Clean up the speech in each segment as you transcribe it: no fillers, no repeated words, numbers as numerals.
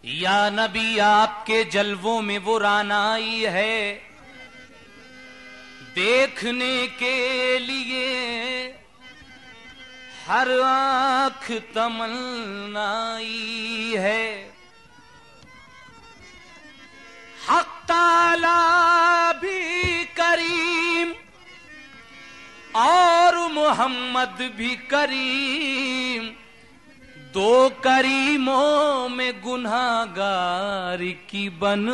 या नबी आपके जलवों में वो रानाई है, देखने के लिए हर आंख तमन्नाई है। हक ताला भी करीम और मोहम्मद भी करीम, दो करीमों में गुनाहगार की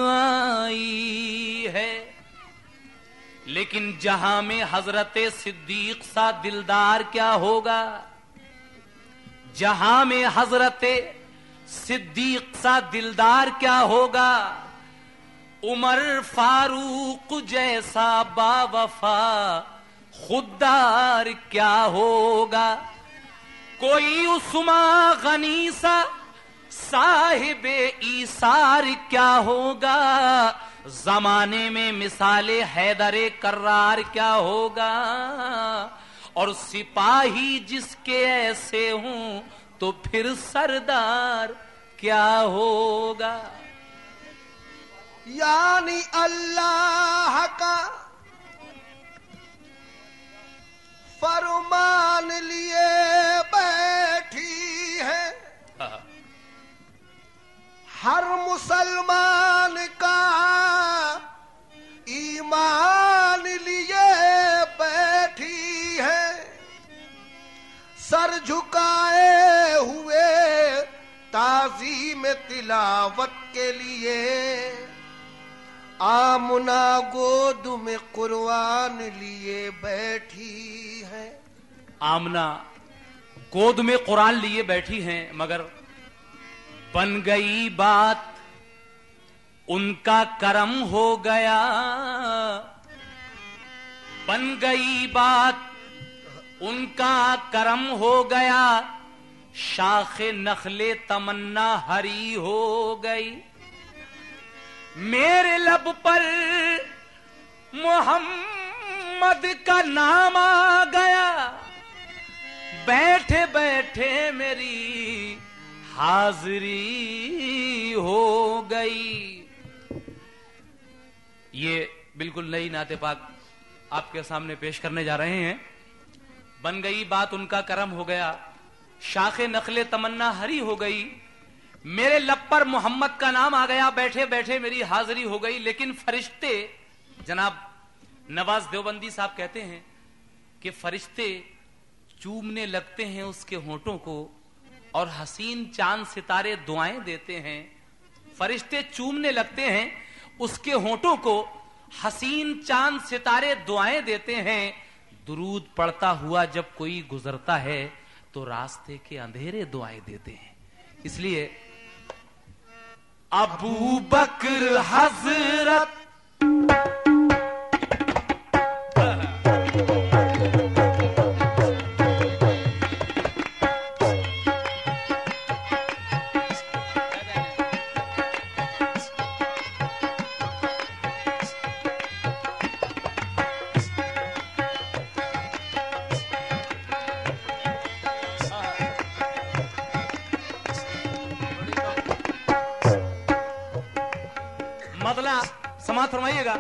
बनाई है। लेकिन जहां में हजरत सिद्दीक सा दिलदार क्या होगा, जहां में हजरत सिद्दीक सा दिलदार क्या होगा, उमर फारूक जैसा बावफा खुददार क्या होगा। कोई उस्मा गनी सा साहिबे ईसार क्या होगा, जमाने में मिसाले हैदरे कर्रार क्या होगा। और सिपाही जिसके ऐसे हों तो फिर सरदार क्या होगा। यानी अल्लाह का फरमान लिए बैठी है, हर मुसलमान का ईमान लिए बैठी है। सर झुकाए हुए ताज़ीम तिलावत के लिए आमुना गोद में कुर्बान लिए बैठी है। आमना गोद में कुरान लिए बैठी हैं, मगर बन गई बात उनका करम हो गया। बन गई बात उनका करम हो गया, शाखे नखले तमन्ना हरी हो गई। मेरे लब पर मोहम्मद का नाम आ गया, बैठे बैठे मेरी हाजिरी हो गई। ये बिल्कुल नई नाते पाक आपके सामने पेश करने जा रहे हैं। बन गई बात उनका करम हो गया, शाखे नखले तमन्ना हरी हो गई। मेरे लब पर मोहम्मद का नाम आ गया, बैठे बैठे मेरी हाजिरी हो गई। लेकिन फरिश्ते, जनाब नवाज देवबंदी साहब कहते हैं कि फरिश्ते चूमने लगते हैं उसके होंठों को और हसीन चांद सितारे दुआएं देते हैं। फरिश्ते चूमने लगते हैं उसके होंठों को, हसीन चांद सितारे दुआएं देते हैं। दुरूद पढ़ता हुआ जब कोई गुजरता है तो रास्ते के अंधेरे दुआएं देते हैं। इसलिए अबू बकर हजरत समात फरमाइएगा।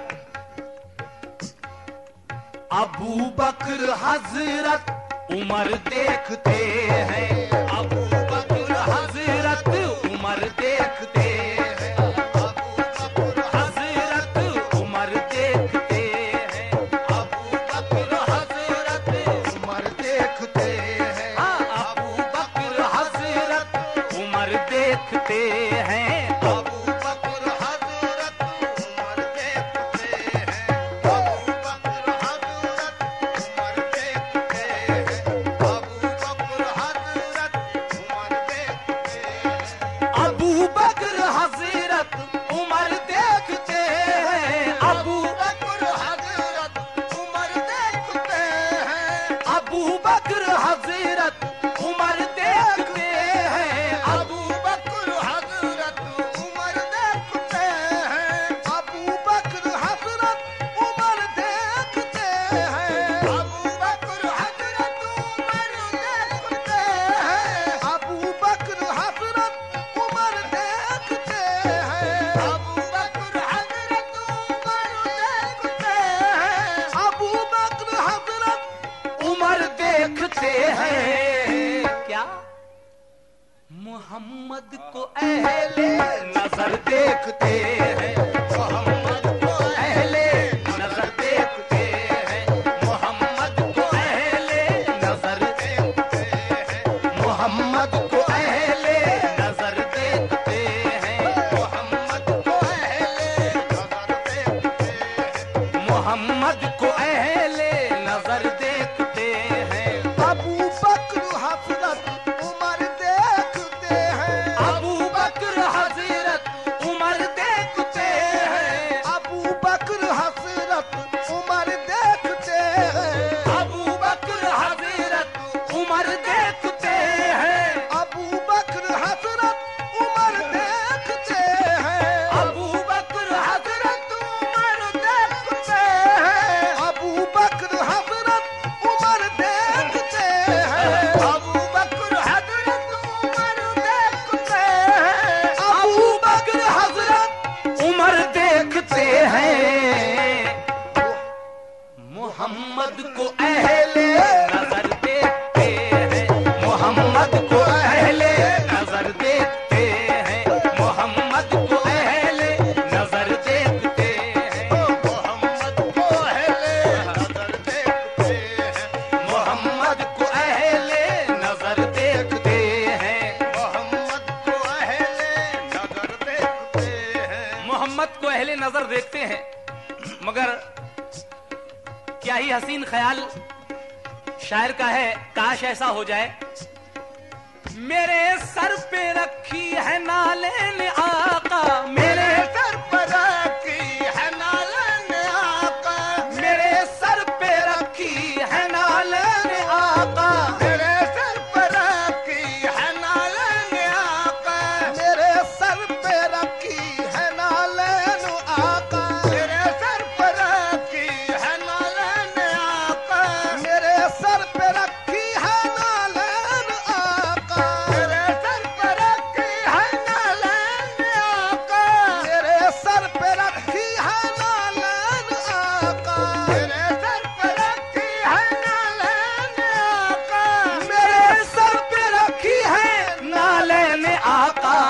अबू बकर हजरत उमर देखते हैं, अबू बकर हजरत उमर देखते हैं, अबू बकर हजरत उमर देखते हैं, अबू बकर हजरत उमर देखते हैं, अबू बकर हजरत उमर देखते हैं। मोहम्मद को अहले नजर देखते हैं, मोहम्मद को अहले नजर देखते हैं, मोहम्मद को अहले नजर देखते हैं, मोहम्मद को अहले नजर देखते हैं, मोहम्मद को अहले नजर देखते हैं, मोहम्मद को अहले नजर देखते हैं। अबू बकर हजरत उमर देखते हैं, अबू बकर हजरत उमर देखते हैं, अबू बकर हजरत उमर देखते हैं, अबू बकर हजरत उमर देखते हैं, अबू बकर हजरत उमर देखते हैं, अबू बकर हजरत उमर देखते हैं, अबू बकर हजरत उमर देखते हैं, अबू बकर हजरत उमर देखते हैं, अबू बकर हजरत उमर देखते हैं। मोहम्मद को अहले नजर देखते हैं, मोहम्मद को अहले नजर देखते हैं, मोहम्मद को अहले नजर देखते हैं, मोहम्मद को अहले नजर देखते हैं, मोहम्मद को अहले नजर देखते हैं, मोहम्मद को अहले नजर देखते हैं। मोहम्मद को अहले नजर देखते हैं। मगर क्या ही हसीन ख्याल शायर का है, काश ऐसा हो जाए। मेरे सर पे रखी है नालेन आका, मेरे सर पर रखी है नालन आका, मेरे सर पे रखी है नालेन आका, मेरे सर पर रखी है नालन आका, मेरे सर पे रखी है नालन आका, मेरे सर पर रखी है नालन आका, मेरे सर पे रखी है नालन आका, मेरे सर पे रखी है नालन आका, मेरे सर पे रखी है नालन आका, मेरे सर पे रखी है नालन आका, मेरे सर पे रखी है नालेन आका।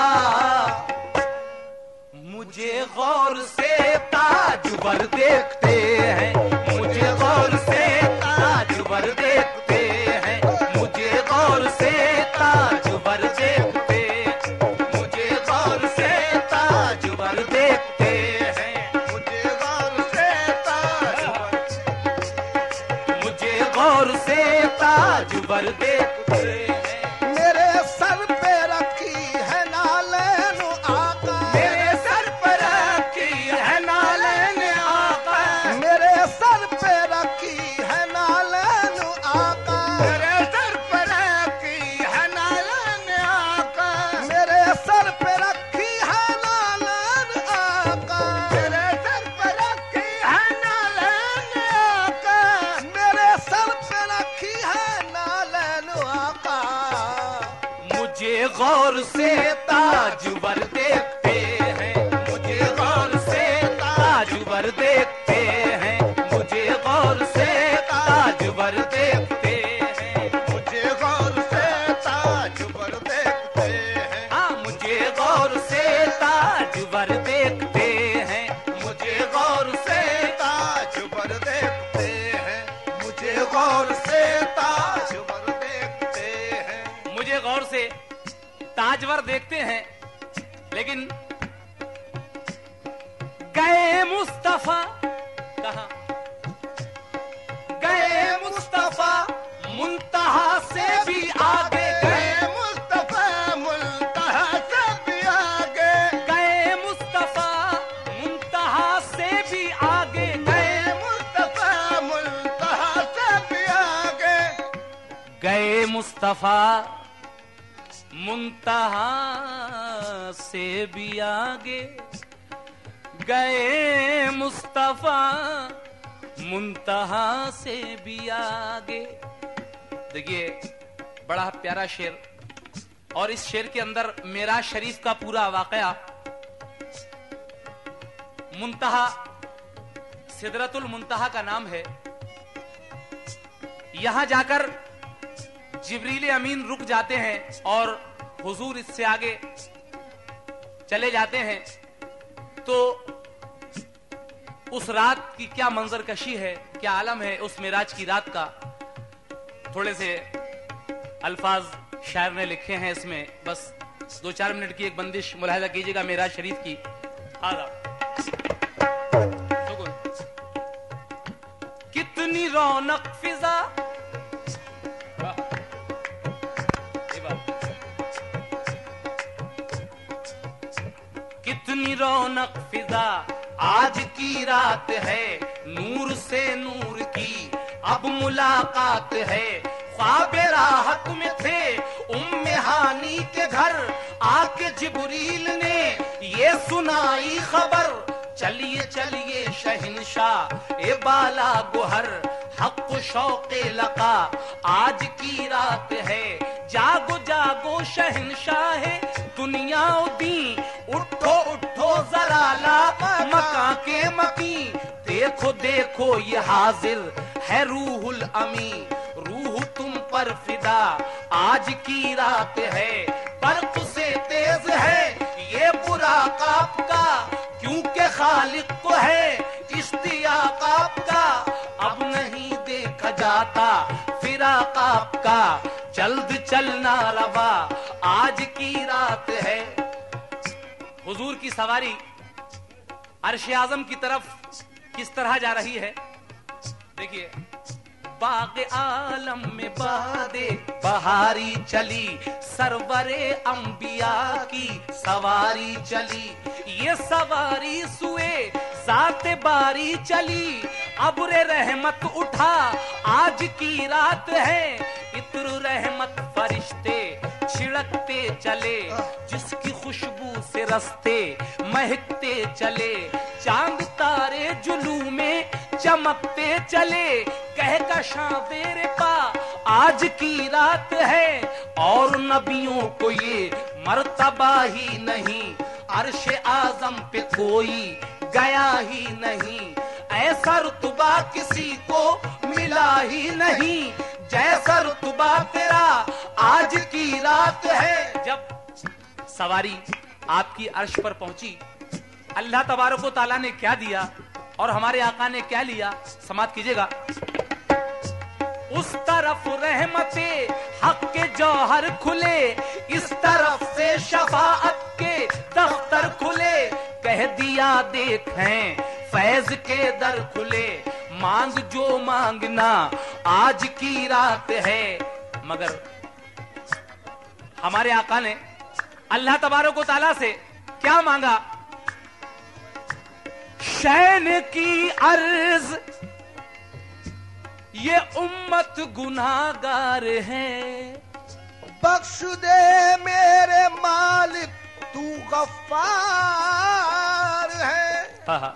मुझे गौर से ताजवर देखते हैं, मुझे गौर से ताजवर देखते हैं, मुझे गौर से ताजवर देखते हैं, मुझे गौर से ताजवर देखते हैं, मुझे गौर से ताजवर, मुझे गौर से ताजवर देखते हैं। मेरे सर पे रखी है नालन आका, मेरे सर पर रखी है नालेन आका, मेरे सर पे रखी है नालन आका, मेरे सर पे रखी है नालन आका, मेरे सर पे रखी है नालन आका, मेरे सर पे रखी है नालन आका, मेरे सर पे रखी है नालन आका। मुझे गौर से ताजवर देखते हैं, मुझे गौर से ताजवर देखते हैं, मुझे गौर से ताजवर देखते हैं, मुझे गौर से ताजवर देखते हैं, हाँ मुझे गौर से ताजवर देखते हैं, मुझे गौर से ताजवर देखते हैं, मुझे गौर से ताजवर देखते हैं। मुझे गौर से ताजवर देखते हैं। लेकिन गए मुस्तफा कहाँ, गए मुस्तफा मुंतहा से भी आगे गए, मुस्तफा मुल्तहा से भी आगे, गए मुस्तफा मुंतहा से भी आगे गए, मुस्तफा मुल्तहा से भी आगे, गए मुस्तफा मुंतहा से भी आगे, गए मुस्तफा मुंतहा से भी आगे। देखिए बड़ा प्यारा शेर, और इस शेर के अंदर मेराज शरीफ का पूरा वाकया, मुंतहा सिदरतुल मुंतहा का नाम है। यहां जाकर जिब्रील अमीन रुक जाते हैं और हुजूर इससे आगे चले जाते हैं तो उस रात की क्या मंजर कशी है, क्या आलम है उस मेराज की रात का। थोड़े से अल्फाज शायर ने लिखे हैं इसमें, बस 2-4 मिनट की एक बंदिश मुलाहिजा कीजिएगा मेराज शरीफ की। कितनी रौनक फिजा, कितनी रौनक फिजा आज की रात है, नूर से नूर की अब मुलाकात है। ख्वाबे राहत में थे उम्मे हानी के घर, आके जिब्रील ने ये सुनाई खबर। चलिए चलिए शहंशाह ए बाला गुहर, हक शौक़े लका आज की रात है। जागो जागो शहंशाह दुनिया दी, उठो उठो जरा ला मका के मकी। देखो देखो ये हाजिर है रूहुल अमी, रूह तुम पर फिदा आज की रात है। बर्क से तेज है ये बुराक आपका, क्योंकि खालिक को है इश्तियाक आपका। अब नहीं देखा जाता फिराक आपका, जल्द चलना रवा आज की रात है। हुजूर की सवारी अर्श आजम की तरफ किस तरह जा रही है, देखिए। बाग आलम में बादे बहारी चली, सरवरे अंबिया की सवारी चली। ये सवारी सुए जाते बारी चली, अब्रे रहमत उठा आज की रात है। इत्र रहमत फरिश्ते छिड़कते चले, जिसकी खुशबू से रस्ते महकते चले। चांद तारे जुलू में चमकते चले, कह का शावेरे पा आज की रात है। और नबियों को ये मर्तबा ही नहीं, अर्श आजम पे कोई गया ही नहीं। ऐसा रुतबा किसी को मिला ही नहीं, जैसा रुतबा तेरा आज की रात है। जब सवारी आपकी अर्श पर पहुंची, अल्लाह तबारक व तआला ने क्या दिया और हमारे आका ने क्या लिया, समात कीजिएगा। उस तरफ रहमते हक के जौहर खुले, इस तरफ से शफाअत के दफ्तर खुले। कह दिया देखें फैज के दर खुले, मांग जो मांगना आज की रात है। मगर हमारे आका ने अल्लाह तबारक व तआला से क्या मांगा? शैन की अर्ज ये उम्मत गुनाहगार है, बख्श दे मेरे मालिक तू गफ्फार है।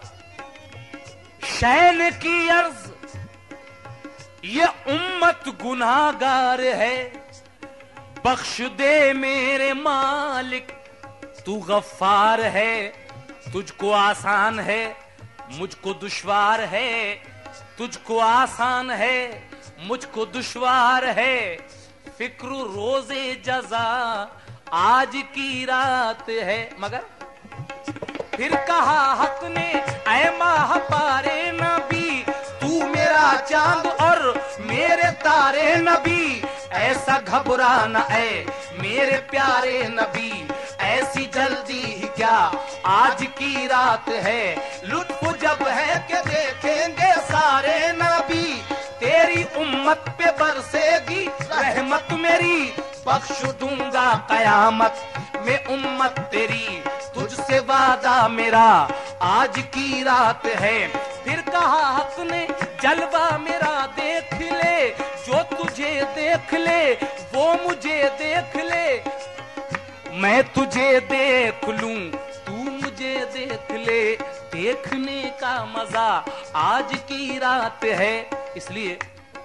शैन की अर्ज ये उम्मत गुनाहगार है, बख्श दे मेरे मालिक तू गफ्फार है। तुझको आसान है मुझको दुश्वार है, तुझको आसान है मुझको दुश्वार है। फिक्र रोजे जजा आज की रात है। मगर फिर कहा हक ने ऐ माह पारे नबी, तू मेरा चांद और मेरे तारे नबी। ऐसा घबराना ऐ मेरे प्यारे नबी, ऐसी जल्दी ही क्या आज की रात है। लुत्फ जब है कि देखेंगे सारे नबी, तेरी उम्मत पे बरसेगी रहमत मेरी। बख्श दूंगा कयामत में उम्मत तेरी, तुझसे वादा मेरा आज की रात है। फिर कहा हक ने जलवा मेरा देख ले, जो तुझे देख ले वो मुझे देख ले। मैं तुझे देख लूं तू मुझे देख ले, देखने का मजा आज की रात है। इसलिए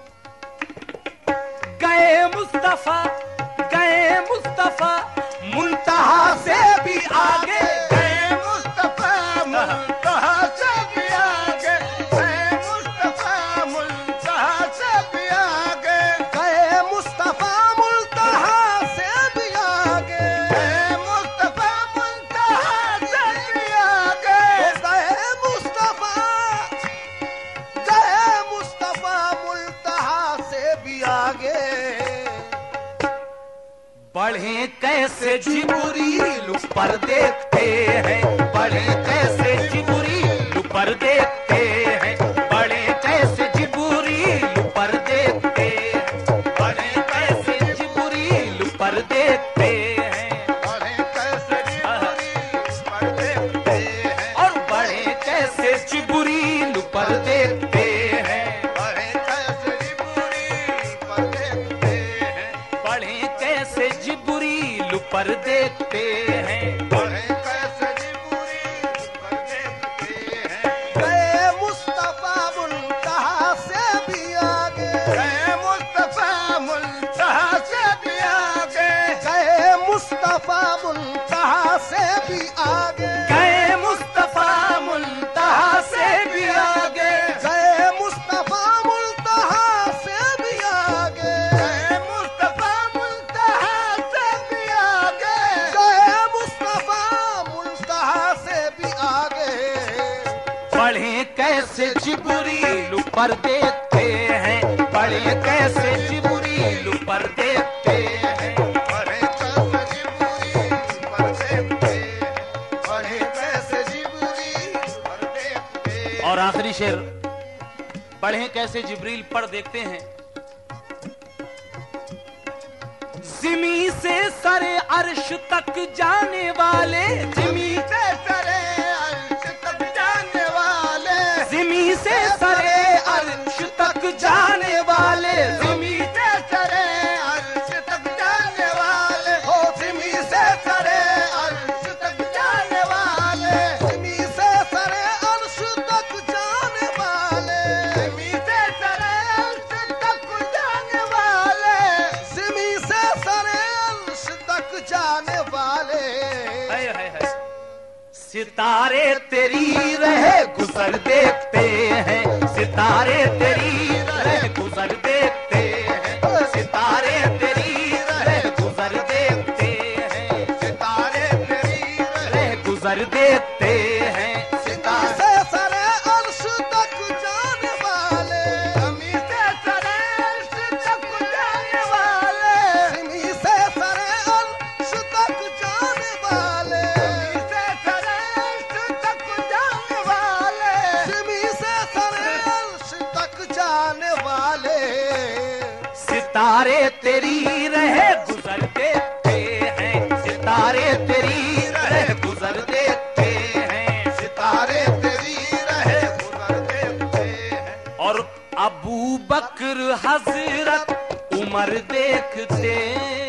गए मुस्तफा मुंतहा से भी आगे, गए मुस्तफा मुंतहा से भी आगे, गए मुस्तफा मुंतहा से भी आगे, गए मुस्तफा मुंतहा से भी आगे। पढ़े कैसे जिब्रील ऊपर देखते हैं, पढ़े कैसे जिब्रील ऊपर देखते हैं, पढ़े कैसे जिब्रील ऊपर देखते हैं, पढ़े कैसे जिब्रील ऊपर देखते हैं, पढ़े कैसे जिब्रील ऊपर देखते हैं, और पढ़े कैसे जिब्रील ऊपर देखते हैं, पढ़े कैसे जिब्रील ऊपर देखते हैं, पढ़े कैसे जिब्रील ऊपर देखते हैं, पढ़े कैसे जिब्रील ऊपर देखते हैं। गए मुस्तफा मुल्तहा से भी आगे, गए मुस्तफा मुल्तहा से भी आगे, गए मुस्तफा मुल्तहा से भी आगे, गए मुस्तफा मुल्तहा से भी आगे, गए मुस्तफा मुल्तहा से भी आगे, गए मुस्तफा मुल्तहा से भी आगे, गए मुस्तफा मुल्तहा से भी आगे। पढ़े कैसे जिब्रील ऊपर देखते हैं, पढ़े कैसे जिब्रील ऊपर देखते हैं, पढ़े कैसे जिब्रील ऊपर देखते हैं, पढ़े कैसे जिब्रील ऊपर देखते हैं। और आखिरी शेर, पढ़े कैसे जिब्रील पर देखते हैं, जिमी से सरे अर्श तक जाने वाले, जिमी से सरे अर्श तक जाने वाले, जिमी से सरे अर्श तक जाने वाले, जिमी से सरे अर्श तक जाने वाले, हो जिमी से सरे अर्श तक जाने वाले, जिमी से सरे अर्श तक जाने वाले, जिमी से सरे अर्श तक जाने वाले, जिमी से सरे अर्श तक जाने वाले। हाय हाय हाय। सितारे तेरी रहे गुजर देखते हैं, सितारे तेरी रहे गुजर देखते हैं, सितारे तेरी रहे गुजर देखते हैं, सितारे तेरी रहे गुजर देखते हैं, सितारे से सरे अर्श तक जाने वाले, जमी से सरे अर्श तक जाने वाले, जमी से सरे अर्श तक जाने वाले, जमी से सरे अर्श तक जाने वाले, जमी से सरे अर्श तक जाने वाले। सितारे तेरी रहे गुजर देखते हैं, सितारे तेरी रहे गुजर देखते हैं, सितारे तेरी रहे गुजर देखते हैं, और अबू बकर हजरत उमर देखते